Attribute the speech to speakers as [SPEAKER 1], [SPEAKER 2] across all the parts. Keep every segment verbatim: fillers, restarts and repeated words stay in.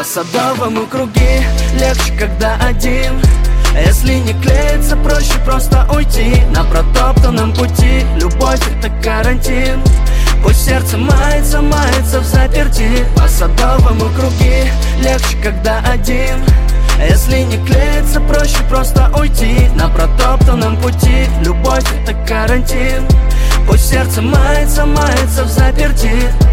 [SPEAKER 1] По садовому круги легче, когда один. Если не клеится, проще просто уйти. На протоптанном пути любовь — это карантин. Пусть сердце мается, мается в заперти. По садовому круги легче, когда один. Если не клеится, проще просто уйти. На протоптанном пути любовь — это карантин. Пусть сердце мается, мается в заперти.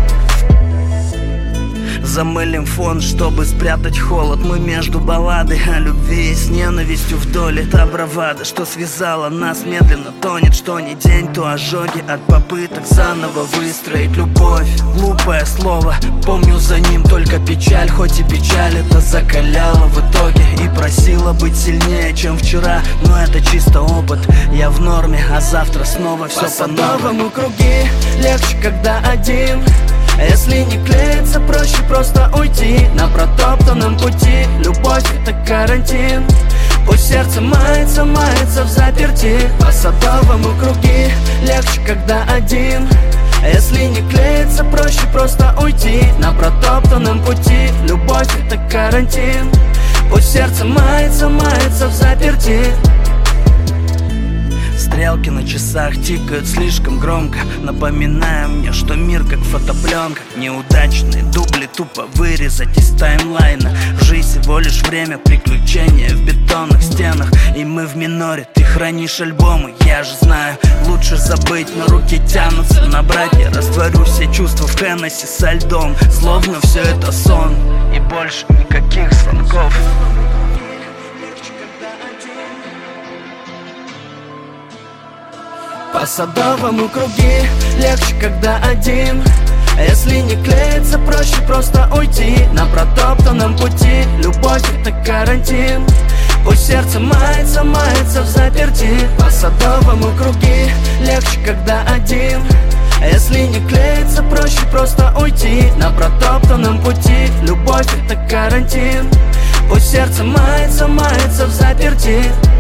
[SPEAKER 2] Замылим фон, чтобы спрятать холод. Мы между балладой о любви и с ненавистью вдоль. Это бравада, что связала нас, медленно тонет. Что ни день, то ожоги от попыток заново выстроить любовь. Глупое слово, помню за ним только печаль. Хоть и печаль это закаляла в итоге и просила быть сильнее, чем вчера. Но это чисто опыт, я в норме, а завтра снова все
[SPEAKER 1] по новому. Круги легче, когда один. Если не клеится, проще просто уйти. На протоптанном пути любовь — это карантин. Пусть сердце мается, мается в заперти. По садовому круги легче, когда один. Если не клеится, проще просто уйти. На протоптанном пути любовь — это карантин. Пусть сердце мается, мается в заперти.
[SPEAKER 2] Стрелки на часах тикают слишком громко, напоминая мне, что мир как фотопленка. Неудачные дубли тупо вырезать из таймлайна. Жизнь всего лишь время приключения в бетонных стенах. И мы в миноре, ты хранишь альбомы, я же знаю. Лучше забыть, но руки тянутся набрать. Я растворю все чувства в Хеннесси со льдом, словно все это сон. И больше никаких звонков.
[SPEAKER 1] По садовому круги легче, когда один. Если не клеится, проще просто уйти. На протоптанном пути любовь — это карантин. Пусть сердце мается, мается в заперти. По садовому круги легче, когда один. Если не клеится, проще просто уйти. На протоптанном пути любовь — это карантин. Пусть сердце мается, мается в заперти.